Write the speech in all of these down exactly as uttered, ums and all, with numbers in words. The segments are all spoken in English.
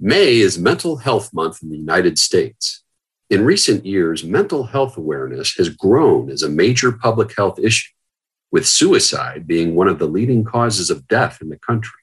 May is Mental Health Month in the United States. In recent years, mental health awareness has grown as a major public health issue, with suicide being one of the leading causes of death in the country.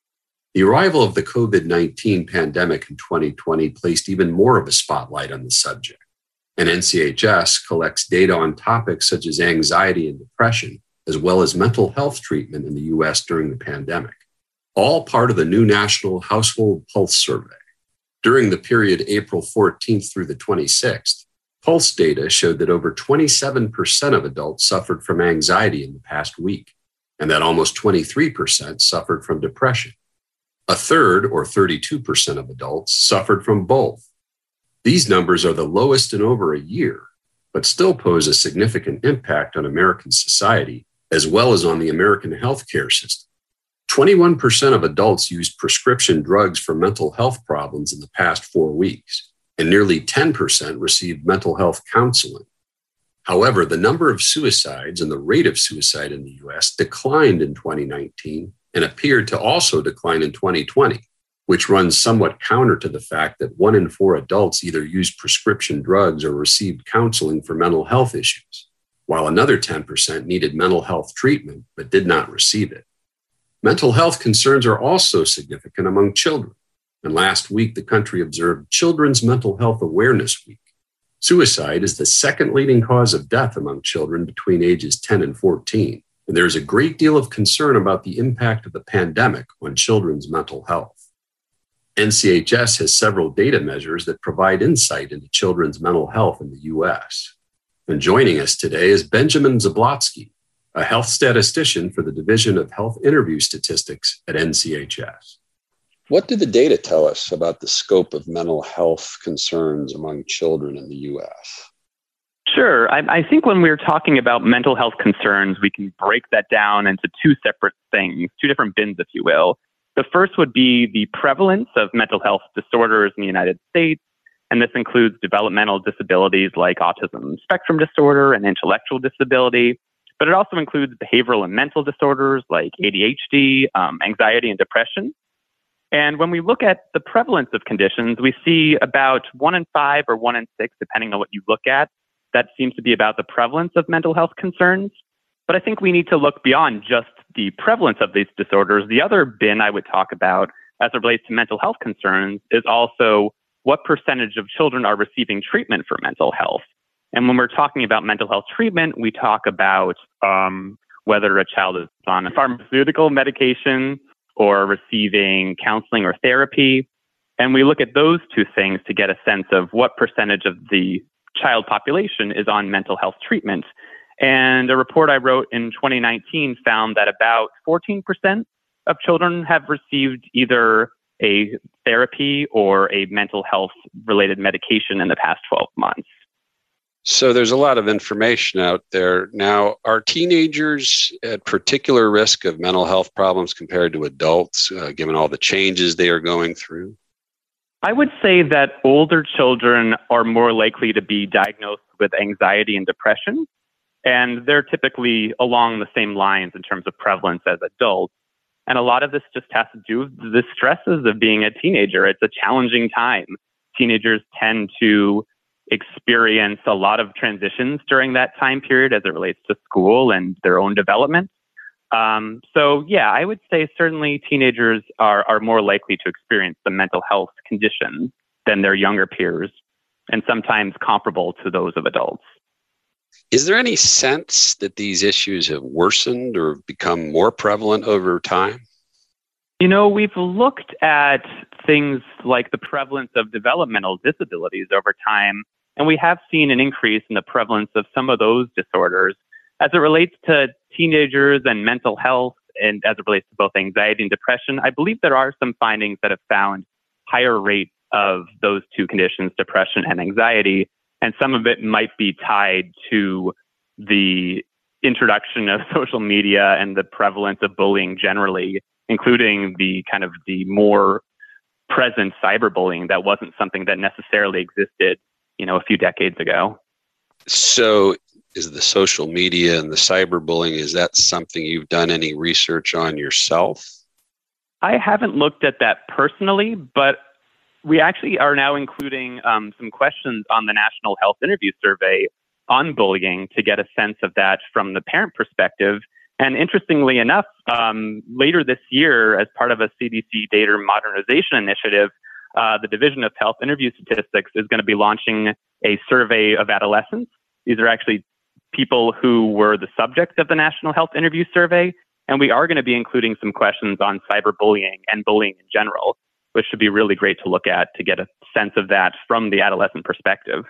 The arrival of the COVID nineteen pandemic in twenty twenty placed even more of a spotlight on the subject, and N C H S collects data on topics such as anxiety and depression, as well as mental health treatment in the U S during the pandemic, all part of the new National Household Pulse Survey. During the period April fourteenth through the twenty-sixth, Pulse data showed that over twenty-seven percent of adults suffered from anxiety in the past week, and that almost twenty-three percent suffered from depression. A third, or thirty-two percent of adults, suffered from both. These numbers are the lowest in over a year, but still pose a significant impact on American society, as well as on the American healthcare system. twenty-one percent of adults used prescription drugs for mental health problems in the past four weeks, and nearly ten percent received mental health counseling. However, the number of suicides and the rate of suicide in the U S declined in twenty nineteen and appeared to also decline in twenty twenty, which runs somewhat counter to the fact that one in four adults either used prescription drugs or received counseling for mental health issues, while another ten percent needed mental health treatment but did not receive it. Mental health concerns are also significant among children, and last week the country observed Children's Mental Health Awareness Week. Suicide is the second leading cause of death among children between ages ten and fourteen, and there is a great deal of concern about the impact of the pandemic on children's mental health. N C H S has several data measures that provide insight into children's mental health in the U S. And joining us today is Benjamin Zablotsky, a health statistician for the Division of Health Interview Statistics at N C H S. What do the data tell us about the scope of mental health concerns among children in the U S? Sure. I, I think when we're talking about mental health concerns, we can break that down into two separate things, two different bins, if you will. The first would be the prevalence of mental health disorders in the United States, and this includes developmental disabilities like autism spectrum disorder and intellectual disability, but it also includes behavioral and mental disorders like A D H D, um, anxiety, and depression. And when we look at the prevalence of conditions, we see about one in five or one in six, depending on what you look at. That seems to be about the prevalence of mental health concerns. But I think we need to look beyond just the prevalence of these disorders. The other bin I would talk about as it relates to mental health concerns is also what percentage of children are receiving treatment for mental health. And when we're talking about mental health treatment, we talk about um, whether a child is on a pharmaceutical medication or receiving counseling or therapy. And we look at those two things to get a sense of what percentage of the child population is on mental health treatment. And a report I wrote in twenty nineteen found that about fourteen percent of children have received either a therapy or a mental health related medication in the past twelve months. So there's a lot of information out there. Now, are teenagers at particular risk of mental health problems compared to adults, uh, given all the changes they are going through? I would say that older children are more likely to be diagnosed with anxiety and depression, and they're typically along the same lines in terms of prevalence as adults. And a lot of this just has to do with the stresses of being a teenager. It's a challenging time. Teenagers tend to experience a lot of transitions during that time period as it relates to school and their own development. Um, so yeah, I would say certainly teenagers are, are more likely to experience the mental health conditions than their younger peers, and sometimes comparable to those of adults. Is there any sense that these issues have worsened or become more prevalent over time? You know, we've looked at things like the prevalence of developmental disabilities over time, and we have seen an increase in the prevalence of some of those disorders. As it relates to teenagers and mental health, and as it relates to both anxiety and depression, I believe there are some findings that have found higher rates of those two conditions, depression and anxiety, and some of it might be tied to the introduction of social media and the prevalence of bullying generally, including the kind of the more present cyberbullying that wasn't something that necessarily existed, you know, a few decades ago. So is the social media and the cyberbullying, is that something you've done any research on yourself? I haven't looked at that personally, but We actually are now including um, some questions on the National Health Interview Survey on bullying to get a sense of that from the parent perspective. And interestingly enough, um, later this year, as part of a C D C data modernization initiative, uh, the Division of Health Interview Statistics is going to be launching a survey of adolescents. These are actually people who were the subject of the National Health Interview Survey. And we are going to be including some questions on cyberbullying and bullying in general, which should be really great to look at to get a sense of that from the adolescent perspective.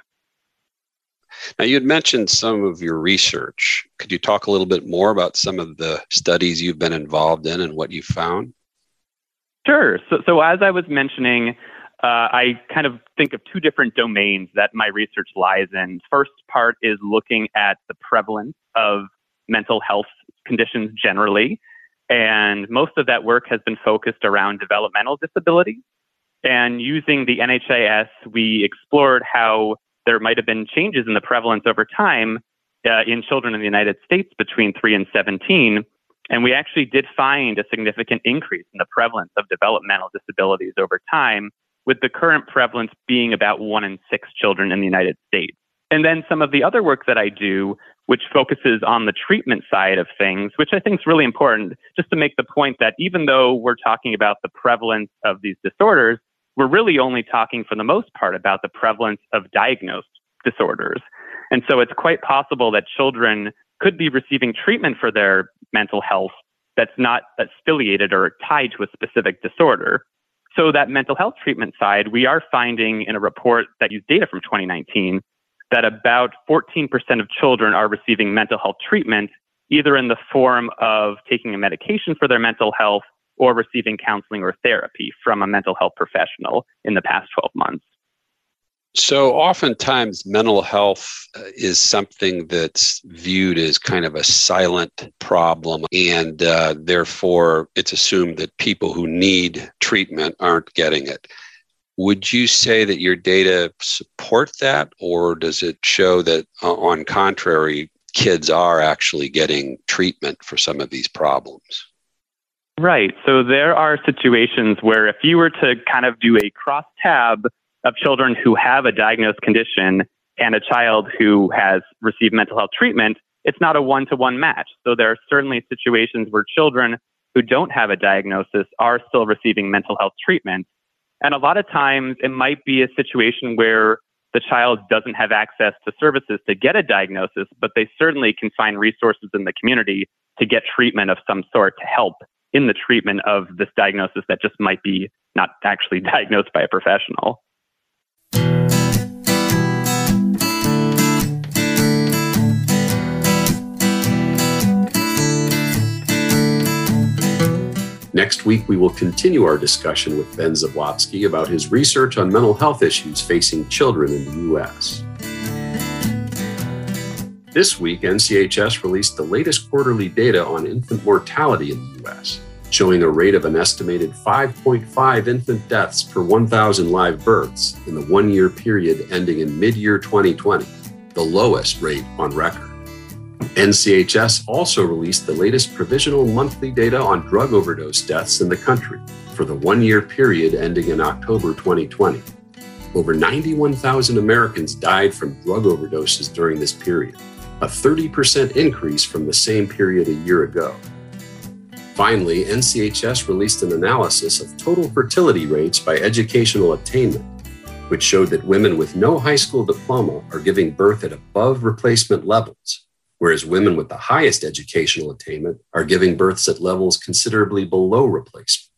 Now, you had mentioned some of your research. Could you talk a little bit more about some of the studies you've been involved in and what you found? Sure. So, so as I was mentioning, uh, I kind of think of two different domains that my research lies in. First part is looking at the prevalence of mental health conditions generally. And most of that work has been focused around developmental disability. And using the N H I S, we explored how there might have been changes in the prevalence over time uh, in children in the United States between three and seventeen. And we actually did find a significant increase in the prevalence of developmental disabilities over time, with the current prevalence being about one in six children in the United States. And then some of the other work that I do, which focuses on the treatment side of things, which I think is really important, just to make the point that even though we're talking about the prevalence of these disorders, we're really only talking for the most part about the prevalence of diagnosed disorders. And so it's quite possible that children could be receiving treatment for their mental health that's not affiliated or tied to a specific disorder. So that mental health treatment side, we are finding in a report that used data from twenty nineteen that about fourteen percent of children are receiving mental health treatment, either in the form of taking a medication for their mental health or receiving counseling or therapy from a mental health professional in the past twelve months. So oftentimes mental health is something that's viewed as kind of a silent problem, and uh, therefore it's assumed that people who need treatment aren't getting it. Would you say that your data support that, or does it show that, uh, on contrary, kids are actually getting treatment for some of these problems? Right. So there are situations where if you were to kind of do a cross-tab of children who have a diagnosed condition and a child who has received mental health treatment, it's not a one-to-one match. So there are certainly situations where children who don't have a diagnosis are still receiving mental health treatment. And a lot of times it might be a situation where the child doesn't have access to services to get a diagnosis, but they certainly can find resources in the community to get treatment of some sort to help in the treatment of this diagnosis that just might be not actually diagnosed by a professional. Next week, we will continue our discussion with Ben Zablotsky about his research on mental health issues facing children in the U S. This week, N C H S released the latest quarterly data on infant mortality in the U S, showing a rate of an estimated five point five infant deaths per one thousand live births in the one-year period ending in mid-year twenty twenty, the lowest rate on record. N C H S also released the latest provisional monthly data on drug overdose deaths in the country for the one-year period ending in October twenty twenty. Over ninety-one thousand Americans died from drug overdoses during this period, a thirty percent increase from the same period a year ago. Finally, N C H S released an analysis of total fertility rates by educational attainment, which showed that women with no high school diploma are giving birth at above replacement levels, whereas women with the highest educational attainment are giving births at levels considerably below replacement.